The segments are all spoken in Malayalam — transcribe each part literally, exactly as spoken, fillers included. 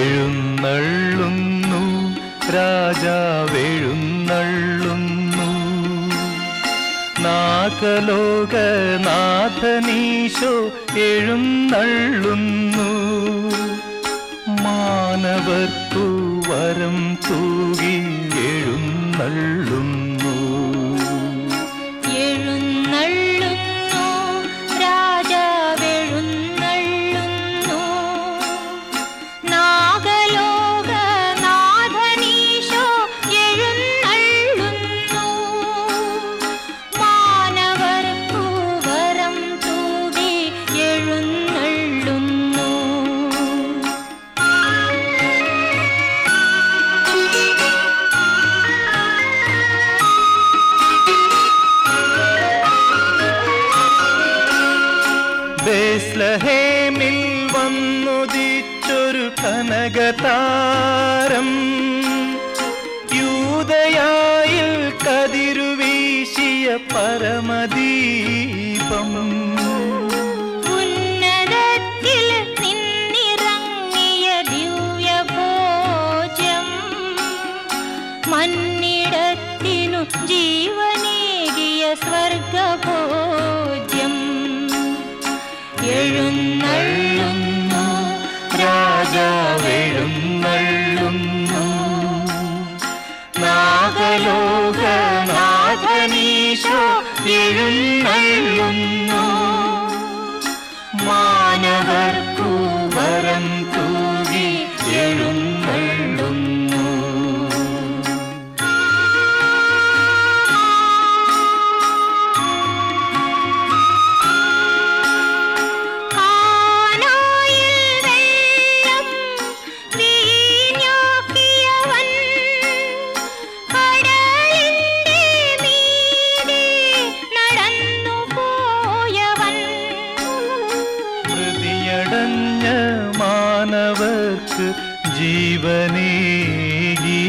എഴുന്നള്ളുന്നു രാജാവെഴുന്നള്ളുന്നു നാഗലോകനാഥനീശോ എഴുന്നള്ളുന്നു മാനവർക്കു വരം തൂകി എഴുന്നള്ളുന്നു എഴുന്നള്ളുന്നു രാജാവെഴുന്നള്ളുന്നു നാഗലോകനാഥനീശോ എഴുന്നള്ളുന്നു മാനവർക്കു വരം തൂകി എഴുന്നള്ളുന്നു ബേത്ലഹേമിൽ വന്നുദിച്ചൊരു കനകതാരം യൂദയായിൽ കതിരുവീശിയ പരമദീപം ഉന്നതത്തിൽ നിന്നിറങ്ങിയ ദിവ്യഭോജ്യം മന്നിടത്തിനു ജീവനേകിയ സ്വർഗഭോജ്യം എഴുന്നള്ളുന്നു രാജാവെഴുന്നള്ളുന്നു നാഗലോകനാഥനീശോ എഴുന്നള്ളുന്നു മാനവർക്കു വരം തൂകി എഴുന്നള്ളുന്നു മാനവർക്ക് ജീവനേകി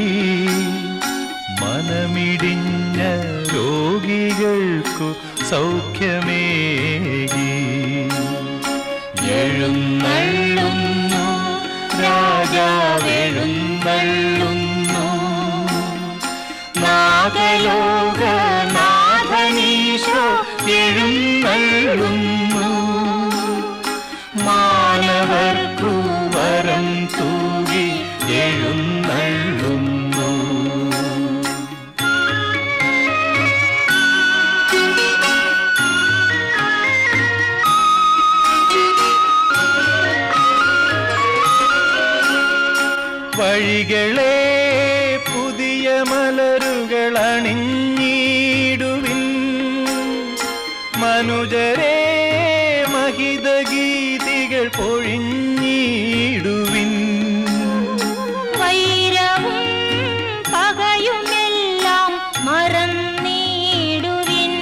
മനമിടിഞ്ഞ രോഗികൾക്കു സൗഖ്യമേകി എഴുന്നള്ളുന്നു രാജാവെഴുന്നള്ളുന്നു നാഗലോകനാഥനീശോ എഴുന്നള്ളുന്നു മാനവർക്കു വരം തൂകി എഴുന്നള്ളുന്നു വഴികളെ പുതിയ മലരുകൾ അണിഞ്ഞിടുവിൻ മനുജരെ മഹിതഗീതികൾ പൊഴിഞ്ഞിടുവിൻ വൈരവും പകയുമെല്ലാം മറന്നിടുവിൻ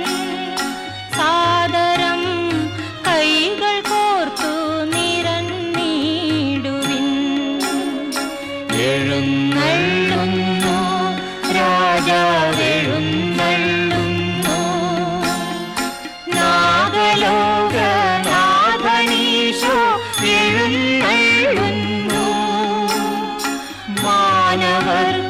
സാദരം കൈകൾ കോർത്തു നിരന്നിടുവിൻ എഴുന്നള്ളുന്നു രാജാവെഴുന്നള്ളുന്നു നാഗലോകനാഥനീശോ എഴുന്നള്ളുന്നു മാനവർ